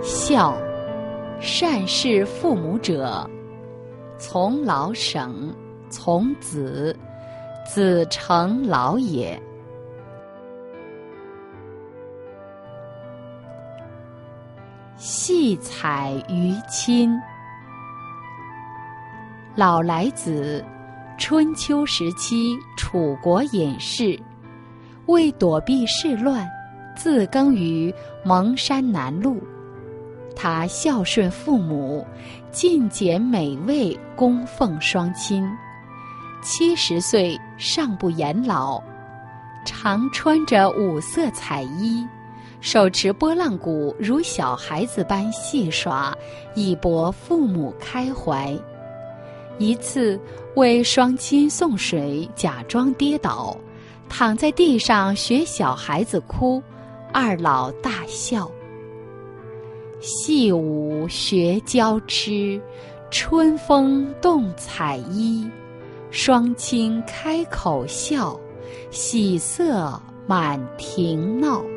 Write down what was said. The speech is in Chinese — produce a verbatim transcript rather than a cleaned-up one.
孝，善事父母者，从老省，从子，子成老也。戏采于亲。老来子，春秋时期楚国隐士，为躲避世乱，自耕于蒙山南麓。他孝顺父母，尽简美味，供奉双亲。七十岁尚不言老，常穿着五色彩衣，手持拨浪鼓，如小孩子般戏耍，以博父母开怀。一次为双亲送水，假装跌倒，躺在地上学小孩子哭，二老大笑。戏舞学娇痴，春风动彩衣，双亲开口笑，喜色满庭闹。